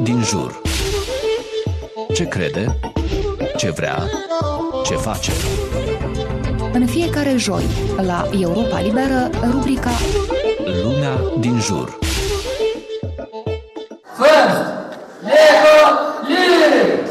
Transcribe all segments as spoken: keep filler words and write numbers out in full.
din jur. Ce crede? Ce vrea? Ce face? În fiecare joi, la Europa Liberă, rubrica Lumea din jur. First Lego League!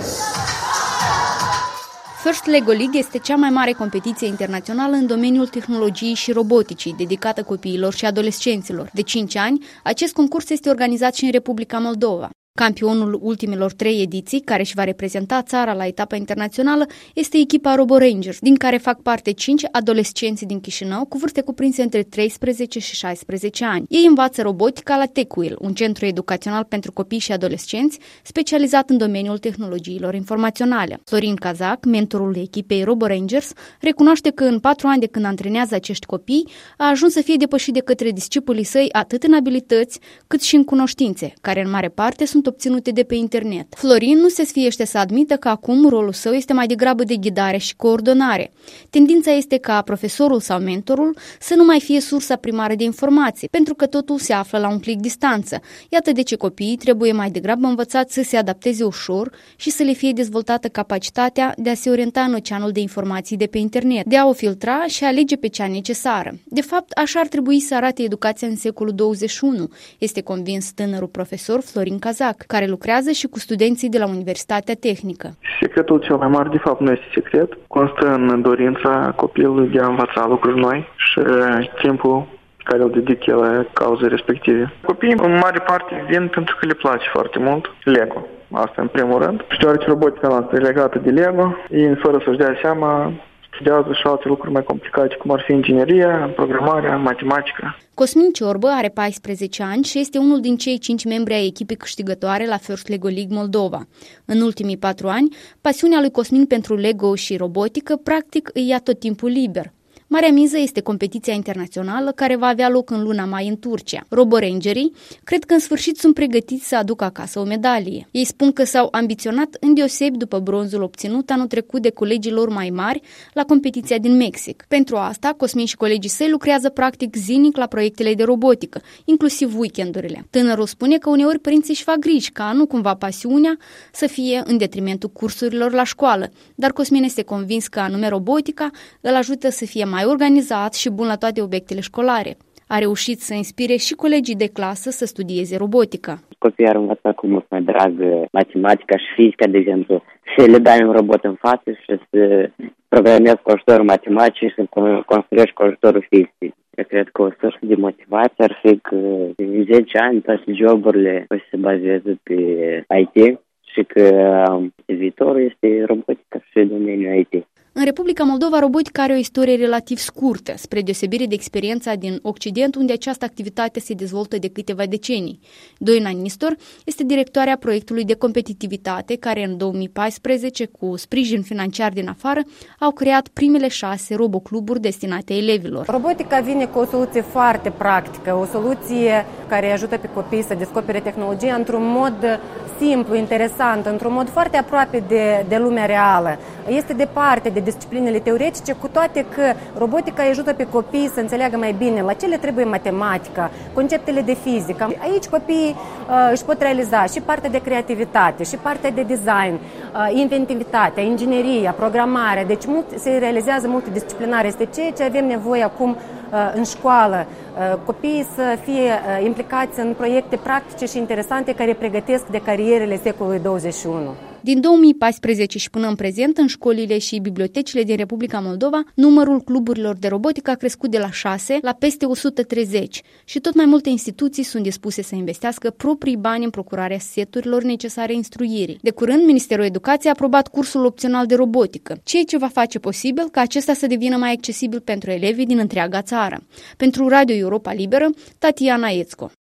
First Lego League este cea mai mare competiție internațională în domeniul tehnologiei și roboticii, dedicată copiilor și adolescenților. De cinci ani, acest concurs este organizat și în Republica Moldova. Campionul ultimelor trei ediții, care își va reprezenta țara la etapa internațională, este echipa Robo Rangers, din care fac parte cinci adolescenți din Chișinău, cu vârste cuprinse între treisprezece și șaisprezece ani. Ei învață robotica la TechWheel, un centru educațional pentru copii și adolescenți, specializat în domeniul tehnologiilor informaționale. Florin Cazac, mentorul echipei Robo Rangers, recunoaște că în patru ani de când antrenează acești copii, a ajuns să fie depășit de către discipolii săi atât în abilități, cât și în cunoștințe, care în mare parte sunt obținute de pe internet. Florin nu se sfiește să admită că acum rolul său este mai degrabă de ghidare și coordonare. Tendința este ca profesorul sau mentorul să nu mai fie sursa primară de informații, pentru că totul se află la un clic distanță. Iată de ce copiii trebuie mai degrabă învățați să se adapteze ușor și să le fie dezvoltată capacitatea de a se orienta în oceanul de informații de pe internet, de a o filtra și a alege pe cea necesară. De fapt, așa ar trebui să arate educația în secolul douăzeci și unu, este convins tânărul profesor Florin Cazac, care lucrează și cu studenții de la Universitatea Tehnică. Secretul cel mai mare, de fapt, nu este secret. Constă în dorința copilului de a învăța lucruri noi și timpul care îl dedică la cauze respective. Copiii, în mare parte, vin pentru că le place foarte mult Lego. Asta în primul rând. Și deoarece robotica noastră e legată de Lego, ei, fără să-și dea seama, studiază și alte lucruri mai complicate, cum ar fi ingineria, programarea, matematica. Cosmin Ciorbă are paisprezece ani și este unul din cei cinci membri ai echipei câștigătoare la First Lego League Moldova. În ultimii patru ani, pasiunea lui Cosmin pentru Lego și robotică practic îi ia tot timpul liber. Marea miză este competiția internațională care va avea loc în luna mai în Turcia. Robo Rangerii cred că în sfârșit sunt pregătiți să aducă acasă o medalie. Ei spun că s-au ambiționat îndeosebi după bronzul obținut anul trecut de colegii lor mai mari la competiția din Mexic. Pentru asta, Cosmin și colegii săi lucrează practic zilnic la proiectele de robotică, inclusiv weekendurile. Tânărul spune că uneori părinții își fac griji ca nu cumva pasiunea să fie în detrimentul cursurilor la școală, dar Cosmin este convins că anume robotica îl ajută să fie mai organizat și bun la toate obiectele școlare. A reușit să inspire și colegii de clasă să studieze robotica. Copiii ar învăța cu mult mai drag matematica și fizica, de exemplu, să le dai un robot în față și să programezi cu ajutorul matematicii și să construiești cu ajutorul fizicii. Eu cred că o sursă de motivație ar fi că în zece ani toate joburile o să se bazeze pe I T și că viitorul este robotica și domeniul I T. În Republica Moldova, robotica are o istorie relativ scurtă, spre deosebire de experiența din Occident, unde această activitate se dezvoltă de câteva decenii. Doina Nistor este directoarea proiectului de competitivitate, care în două mii paisprezece, cu sprijin financiar din afară, au creat primele șase robocluburi destinate elevilor. Robotica vine cu o soluție foarte practică, o soluție care ajută pe copii să descopere tehnologia într-un mod simplu, interesant, într-un mod foarte aproape de, de lumea reală. Este departe de disciplinele teoretice, cu toate că robotica ajută pe copii să înțeleagă mai bine la ce le trebuie matematica, conceptele de fizică. Aici copiii uh, își pot realiza și partea de creativitate, și partea de design, uh, inventivitatea, ingineria, programarea. Deci mult, se realizează multidisciplinar. Este ceea ce avem nevoie acum uh, în școală. Uh, copiii să fie uh, implicați în proiecte practice și interesante care pregătesc de carierele secolului douăzeci și unu. Din două mii paisprezece și până în prezent, în școlile și bibliotecile din Republica Moldova, numărul cluburilor de robotică a crescut de la șase la peste o sută treizeci și tot mai multe instituții sunt dispuse să investească proprii bani în procurarea seturilor necesare instruirii. De curând, Ministerul Educației a aprobat cursul opțional de robotică, ceea ce va face posibil ca acesta să devină mai accesibil pentru elevii din întreaga țară. Pentru Radio Europa Liberă, Tatiana Ețco.